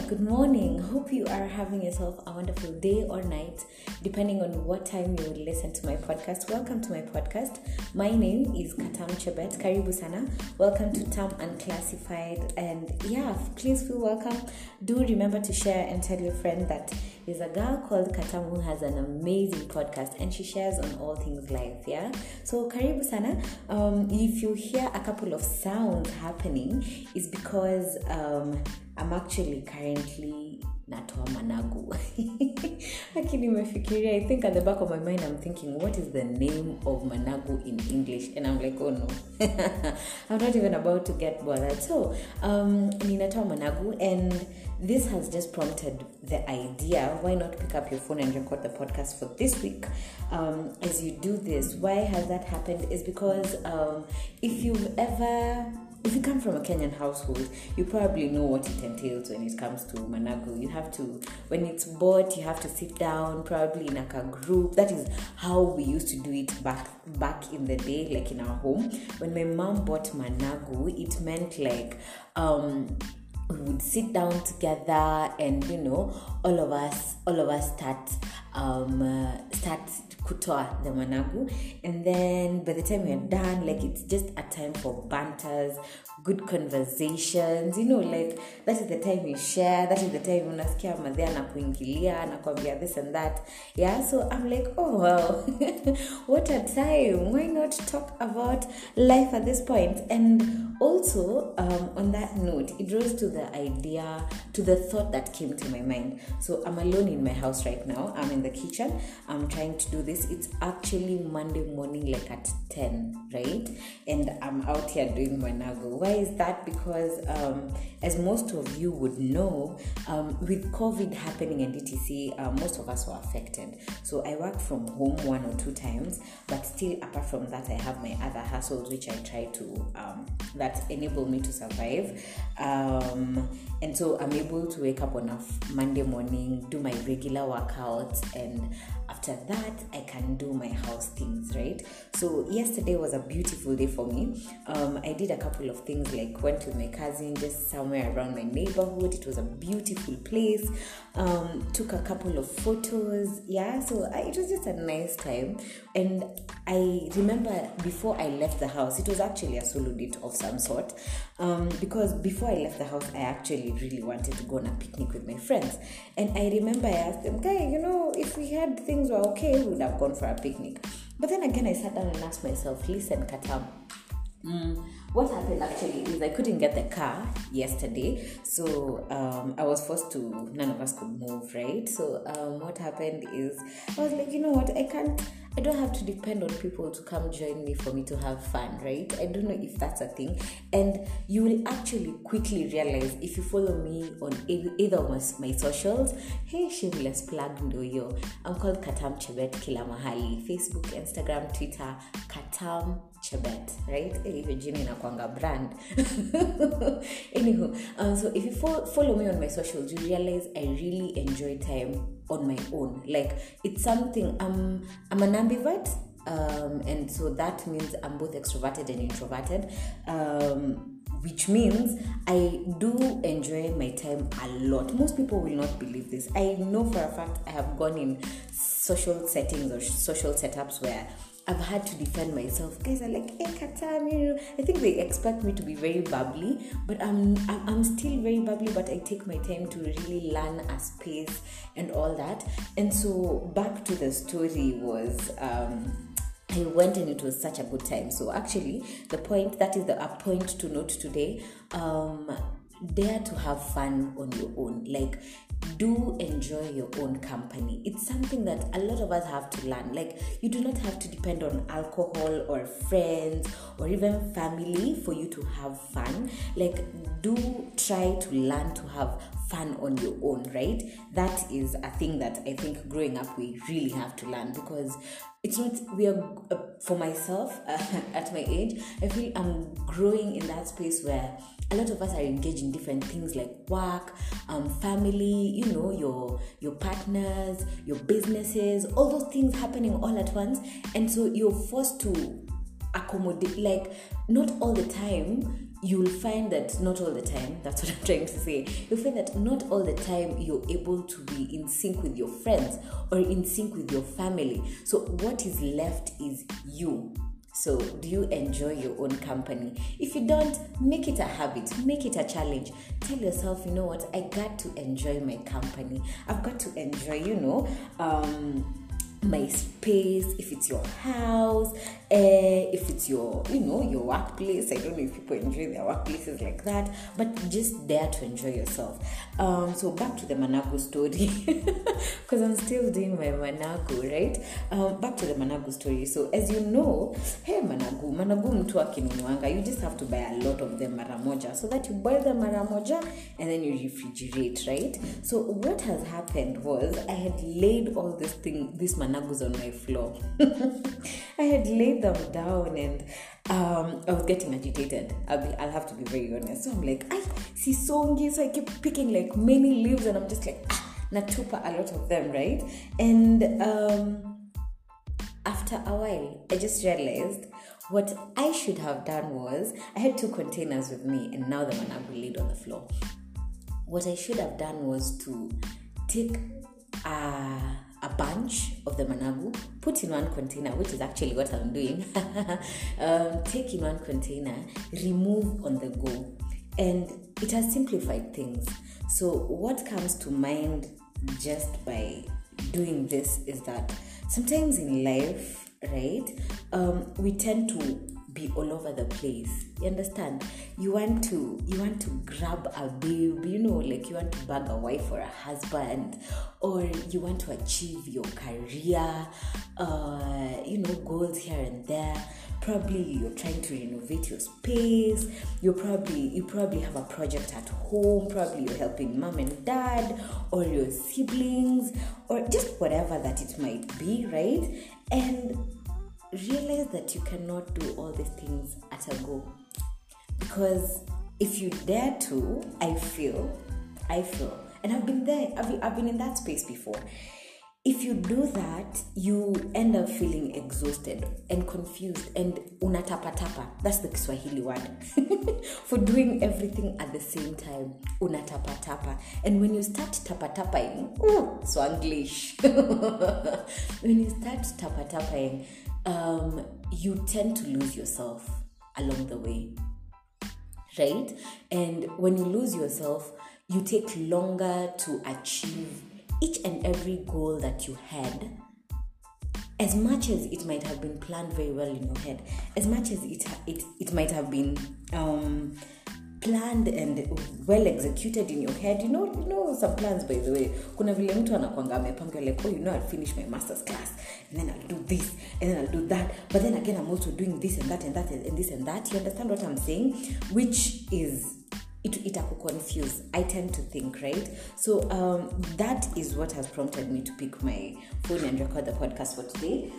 good morning. Hope you are having yourself a wonderful day or night, depending on what time you will listen to my podcast. Welcome to my podcast. My name is Katam Chebet. Karibu sana. Welcome to Tam Unclassified. And please feel welcome. Do remember to share and tell your friend that there's a girl called Katam who has an amazing podcast and she shares on all things life. So Karibu sana. If you hear a couple of sounds happening, it's because I'm actually currently natoa managu. I think at the back of my mind I'm thinking, what is the name of managu in English? And I'm like, oh no. I'm not even about to get bothered. So ninatoa managu, and this has just prompted the idea, why not pick up your phone and record the podcast for this week? As you do this, why has that happened is because if you come from a Kenyan household, you probably know what it entails when it comes to managu. You have to, when it's bought, you have to sit down, probably in a group. That is how we used to do it back in the day, like in our home. When my mom bought managu, it meant like we would sit down together, and all of us start kutoa the managu, and then by the time we are done, like, it's just a time for banters, good conversations, like that is the time we share. That is the time unasikia madhe anakuingilia anakuambia this and that. So I'm like, oh wow. What a time. Why not talk about life at this point? And also on that note, it rose to the thought that came to my mind. So I'm alone in my house right now. I'm in the kitchen. I'm trying to do this. It's actually Monday morning, like at 10, right? And I'm out here doing managu. Why is that? Because as most of you would know, with COVID happening and etc., most of us were affected. So I work from home 1 or 2 times, but still, apart from that, I have my other hustles which I try to that enable me to survive. And so I'm able to wake up on a Monday morning, do my regular workouts, and after that, I can do my house things, right? So yesterday was a beautiful day for me. I did a couple of things, like went with my cousin just somewhere around my neighborhood. It was a beautiful place. Took a couple of photos. It was just a nice time. And I remember before I left the house, it was actually a solo date of some sort. Because before I left the house, I actually really wanted to go on a picnic with my friends. And I remember I asked them, if we had things were okay, we would have gone for a picnic. But then again, I sat down and asked myself, listen, Katam, what happened actually is I couldn't get the car yesterday, so I was forced to, none of us could move, right? So what happened is I was like, I don't have to depend on people to come join me for me to have fun, right? I don't know if that's a thing. And you will actually quickly realize if you follow me on either of my socials. Hey, shameless plug ndoyo. I'm called Katam Chebet kila mahali. Facebook, Instagram, Twitter, Katam Chebet, right? Virginia inakwanga brand. Anywho, so if you follow me on my socials, you realize I really enjoy time on my own. Like, it's something, I'm an ambivert, and so that means I'm both extroverted and introverted, which means I do enjoy my time a lot. Most people will not believe this. I know for a fact I have gone in social settings or social setups where I've had to defend myself. Guys are like, hey, Katam, I think they expect me to be very bubbly, but I'm still very bubbly, but I take my time to really learn a space and all that. And so back to the story was, I went and it was such a good time. So actually, a point to note today, dare to have fun on your own. Like, do enjoy your own company. It's something that a lot of us have to learn. Like, you do not have to depend on alcohol or friends or even family for you to have fun. Like, do try to learn to have fun on your own, right? That is a thing that I think growing up we really have to learn, because it's not, for myself, at my age, I feel I'm growing in that space where a lot of us are engaged in different things like work, family, your partners, your businesses, all those things happening all at once. And so you're forced to accommodate, like, not all the time you'll find that not all the time, that's what I'm trying to say, you'll find that not all the time you're able to be in sync with your friends or in sync with your family. So what is left is you. So do you enjoy your own company? If you don't, make it a habit, make it a challenge. Tell yourself, you know what, I got to enjoy my company. I've got to enjoy, my space, if it's your house, if it's your workplace. I don't know if people enjoy their workplaces like that, but just dare to enjoy yourself. So back to the Managu story, because I'm still doing my Managu, right? Back to the Managu story. So as you know, hey, Managu mtu akinunuanga, you just have to buy a lot of them mara moja, so that you boil them mara moja and then you refrigerate, right? So what has happened was I had laid all these Managus on my floor. I had laid them down and I was getting agitated. I'll have to be very honest. So I'm like, I see songi, so I keep picking like many leaves and I'm just like, natupa a lot of them, right? And after a while, I just realized what I should have done was, I had 2 containers with me and now the Managu laid on the floor. What I should have done was to take a bunch of the Managu, put in one container, which is actually what I'm doing. Take in one container, remove on the go. And it has simplified things. So what comes to mind just by doing this is that sometimes in life, right, we tend to be all over the place. You understand? You want to grab a babe, like you want to bag a wife or a husband, or you want to achieve your career, goals here and there. Probably you're trying to renovate your space. You probably have a project at home. Probably you're helping mom and dad or your siblings or just whatever that it might be, right? And realize that you cannot do all these things at a go, because if you dare to, I feel, and I've been there, I've been in that space before. If you do that, you end up feeling exhausted and confused and unatapatapa. That's the Kiswahili word for doing everything at the same time. Unatapatapa. And when you start tapatapaing, Swanglish. When you start tapatapaing, you tend to lose yourself along the way, right? And when you lose yourself, you take longer to achieve each and every goal that you had. As much as it might have been planned very well in your head, as much as it might have been planned and well executed in your head. You know some plans, by the way. Kuna vile mtu anakuanga amepanga like, I'll finish my master's class and then I'll do this and then I'll do that, but then again I'm also doing this and that and that and this and that. You understand what I'm saying? Which is it confuse. I tend to think, right? So that is what has prompted me to pick my phone and record the podcast for today.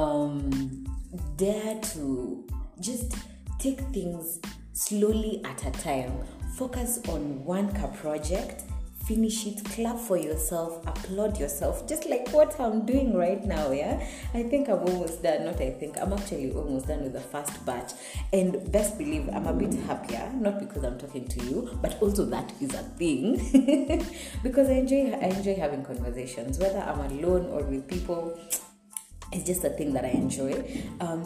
Dare to just take things slowly at a time. Focus on one project, finish it, clap for yourself, applaud yourself, just like what I'm doing right now, yeah? I think I'm almost done, I'm actually almost done with the first batch. And best believe I'm a bit happier, not because I'm talking to you, but also that is a thing. Because I enjoy having conversations, whether I'm alone or with people. It's just a thing that I enjoy.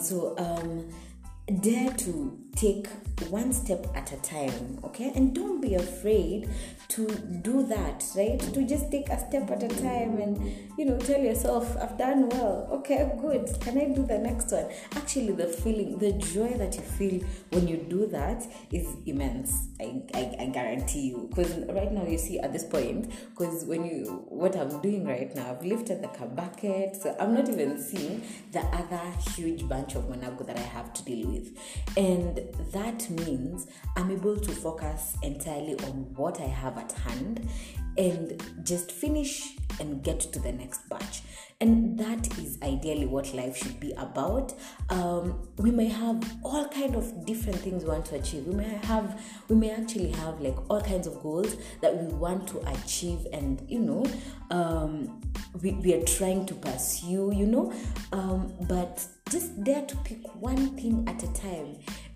Dare to take one step at a time, okay? And don't be afraid to do that, right? To just take a step at a time and, tell yourself, I've done well. Okay, good. Can I do the next one? Actually, the feeling, the joy that you feel when you do that is immense. I guarantee you. Because right now, you see, at this point, because what I'm doing right now, I've lifted the bucket, so I'm not even seeing the other huge bunch of Managu that I have to deal with. And that means I'm able to focus entirely on what I have at hand and just finish and get to the next batch. And that is ideally what life should be about. We may have all kind of different things we want to achieve. We may actually have like all kinds of goals that we want to achieve, and we are trying to pursue, but just dare to pick one thing at a time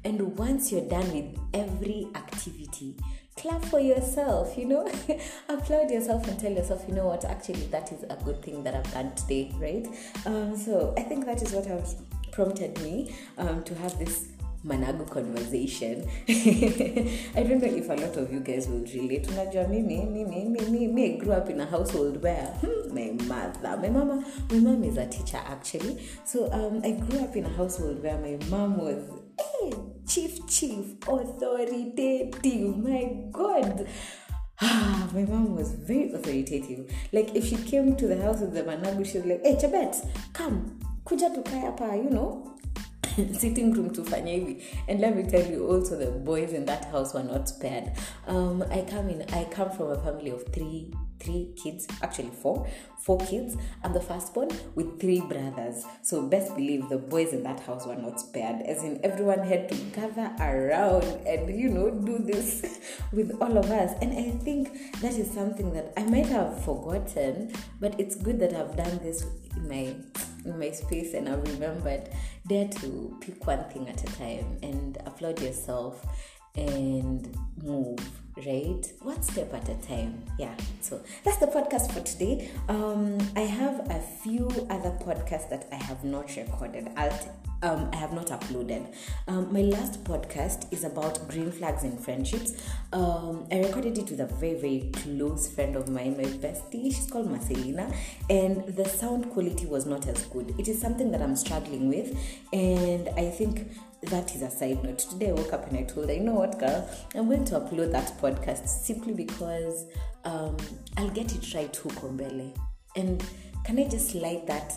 And once you're done with every activity, clap for yourself, applaud yourself and tell yourself, you know what, actually that is a good thing that I've done today, right? So I think that is what has prompted me to have this Managu conversation. I don't know if a lot of you guys will relate. Unajua me, I grew up in a household where my mom is a teacher actually. So I grew up in a household where my mom was chief authoritative. My God. My mom was very authoritative. Like if she came to the house with the Managu, she was like, "Hey Chebet, come, kuja tukae hapa, sitting room to fanya hivi." And let me tell you also, the boys in that house were not spared. I come from a family of three kids, actually four kids. I'm the firstborn with 3 brothers. So best believe the boys in that house were not spared. As in, everyone had to gather around and do this with all of us. And I think that is something that I might have forgotten, but it's good that I've done this in my space, and I've remembered. Dare to pick one thing at a time and applaud yourself and move, right? One step at a time. Yeah. So that's the podcast for today. I have a few other podcasts that I have not recorded. I have not uploaded. My last podcast is about green flags in friendships. I recorded it with a very, very close friend of mine, my bestie. She's called Marcelina, and the sound quality was not as good. It is something that I'm struggling with, and I think that is a side note. Today I woke up and I told her, you know what, girl, I'm going to upload that podcast simply because I'll get it right huko mbele. And can I just slide that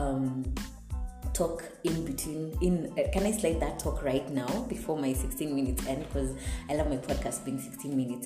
talk in between? Can I slide that talk right now before my 16 minutes end? Because I love my podcast being 16 minutes.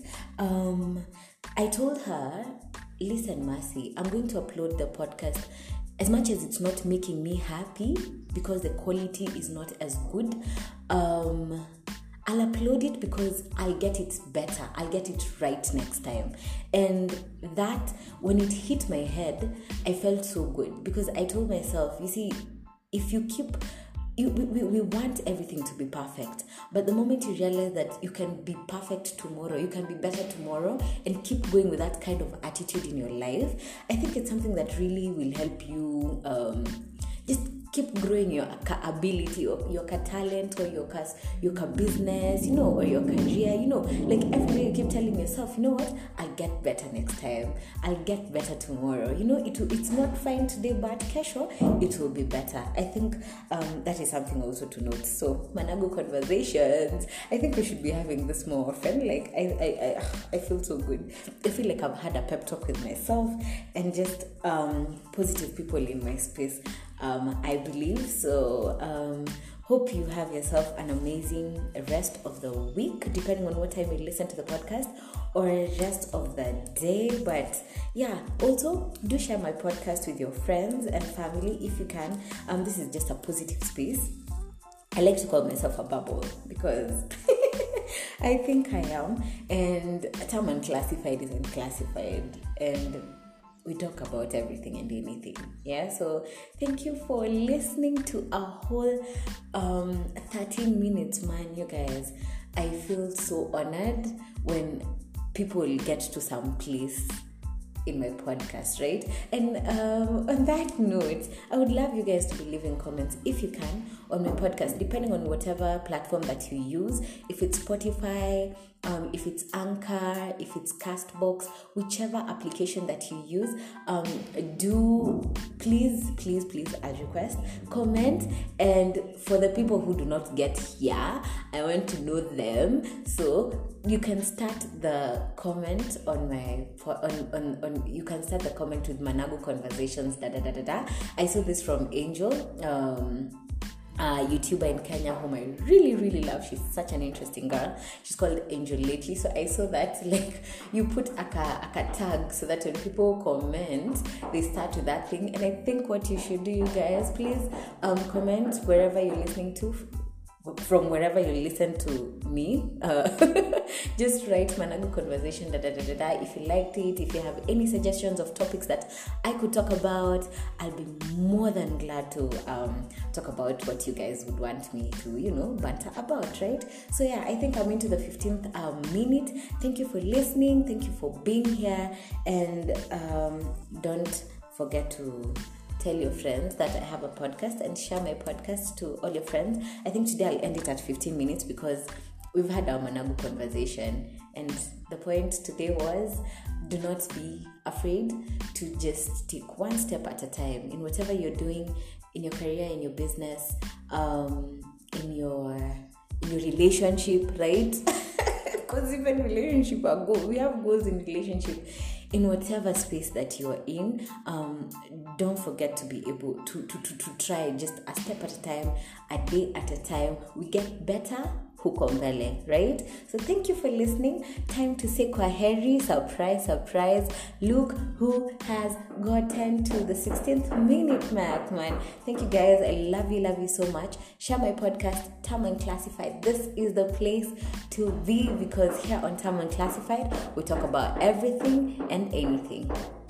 I told her, listen, Mercy, I'm going to upload the podcast. As much as it's not making me happy because the quality is not as good, I'll upload it because I'll get it better. I'll get it right next time. And that, when it hit my head, I felt so good because I told myself, you see, if you keep... We want everything to be perfect, but the moment you realize that you can be perfect tomorrow, you can be better tomorrow, and keep going with that kind of attitude in your life, I think it's something that really will help you just keep growing your ability, or your talent, or your business, or your career, like every day you keep telling yourself, you know what, I'll get better next time, I'll get better tomorrow, it's not fine today, but kesho it will be better. I think that is something also to note. So Managu conversations, I think we should be having this more often. Like I feel so good. I feel like I've had a pep talk with myself and just positive people in my space. I believe so. Hope you have yourself an amazing rest of the week, depending on what time you listen to the podcast, or rest of the day. But yeah, also do share my podcast with your friends and family if you can. This is just a positive space. I like to call myself a bubble because I think I am. And a term unclassified is unclassified, and we talk about everything and anything. Yeah, so thank you for listening to a whole 13 minutes, man. You guys, I feel so honored when people get to some place in my podcast, right? And on that note, I would love you guys to be leaving comments if you can on my podcast, depending on whatever platform that you use. If it's Spotify, if it's Anchor, if it's Castbox, whichever application that you use, do please, I'll request, comment. And for the people who do not get here, I want to know them. So you can start the comment on my you can start the comment with Managu Conversations I saw this from Angel, YouTuber in Kenya whom I really, really love. She's such an interesting girl. She's called Angel lately. So I saw that you put a tag so that when people comment, they start with that thing. And I think what you should do, you guys, please comment wherever you're listening to. from wherever you listen to me. Just write Managu Conversation, if you liked it. If you have any suggestions of topics that I could talk about, I'll be more than glad to talk about what you guys would want me to, banter about, right? So yeah, I think I'm into the 15th minute. Thank you for listening. Thank you for being here. And don't forget to tell your friends that I have a podcast and share my podcast to all your friends. I think today I'll end it at 15 minutes because we've had our Managu conversation. And the point today was, do not be afraid to just take one step at a time in whatever you're doing, in your career, in your business, in your relationship, right? Because even relationship are goals. We have goals in relationship. In whatever space that you're in, don't forget to be able to try just a step at a time, a day at a time. We get better, huko mbele, right? So thank you for listening. Time to say kwaheri. Surprise. Look who has gotten to the 16th minute mark, man. Thank you guys. I love you so much. Share my podcast, Tam Unclassified. This is the place to be because here on Tam Unclassified, we talk about everything and anything.